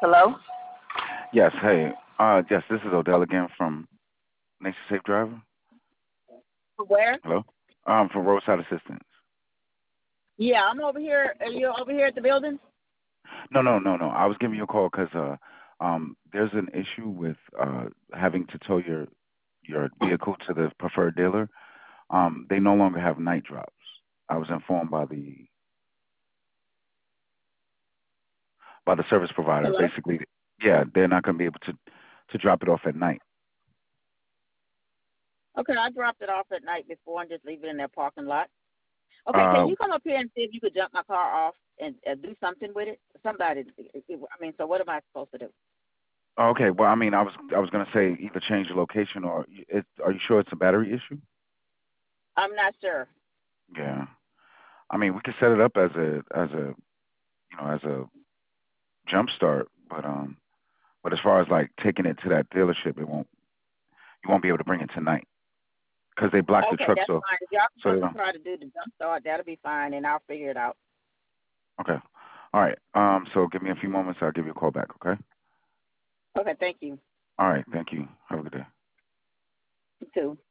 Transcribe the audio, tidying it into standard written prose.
Hello? Yes, hey. Yes, this is Odell again from Nation Safe Driver. Where? Hello? From Roadside Assistance. Yeah, I'm over here. Are you over here at the building? No. I was giving you a call because there's an issue with having to tow your vehicle to the preferred dealer. They no longer have night drops. I was informed by the service provider. Hello? Basically, yeah, they're not going to be able to drop it off at night. Okay, I dropped it off at night before and just leave it in their parking lot. Okay, can Uh, you come up here and see if you could jump my car off and do something with it? Somebody, I mean, so what am I supposed to do? okay. Well, I mean, I was going to say either change the location or are you sure it's a battery issue? I'm not sure. Yeah. I mean, we could set it up as a as a jump start, but as far as like taking it to that dealership, you won't be able to bring it tonight because they blocked the Okay, trucks that's off. fine. If y'all can So come they and don't. try to do the jump start, that'll be fine, and I'll figure it out. Okay. All right. So give me a few moments. I'll give you a call back. Okay. Okay, thank you. All right. Thank you. Have a good day. You too.